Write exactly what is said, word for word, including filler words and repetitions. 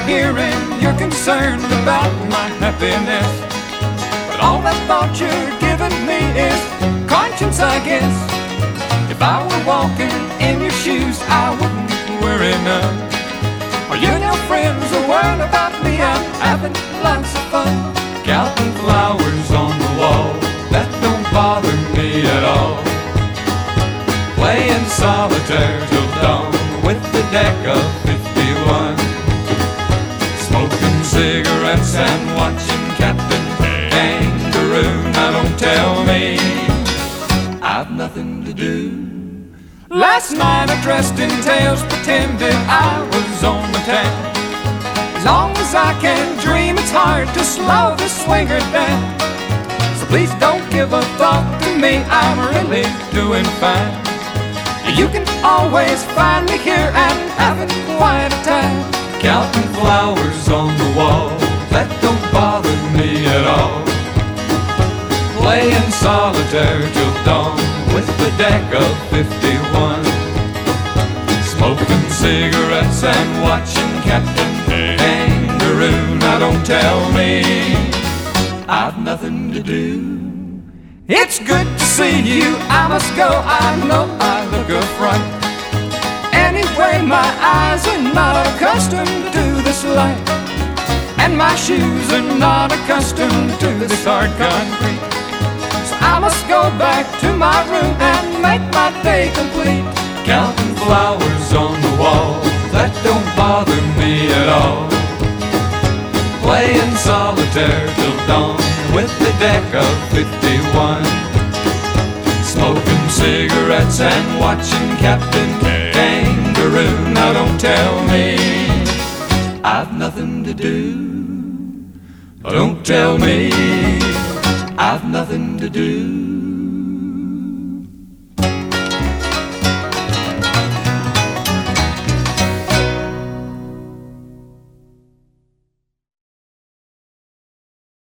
hearing you're concerned about my happiness. But all that thought you're giving me is conscience, I guess. If I were walking in your shoes, I wouldn't worry none. Are you and your friends are worried about me? I'm having lots of fun. Counting flowers on the wall, that don't bother me at all. Playing solitaire till dawn with the deck of fifty-one. Smoking cigarettes and watching Captain Kangaroo. Now don't tell me I've nothing to do. Last night I dressed in tails, pretended I was on the town. As long as I can dream, it's hard to slow the swinger down. So please don't give a thought to me, I'm really doing fine. You can always find me here and having quite a time. Counting flowers on the wall, that don't bother me at all. Playing solitaire till dawn with the deck of fifty-one. Smoking cigarettes and watching Captain Kangaroo. Now don't tell me I've nothing to do. It's good to see you, I must go, I know I look a fright. Anyway, my eyes are not accustomed to this light, and my shoes are not accustomed to this hard concrete. So I must go back to my room and make my day complete. Counting flowers on the wall, that don't bother me at all. Playing solitaire till dawn with the deck of fifty-one. Smoking cigarettes and watching Captain Kangaroo. Now don't tell me I've nothing to do. Don't tell me I've nothing to do.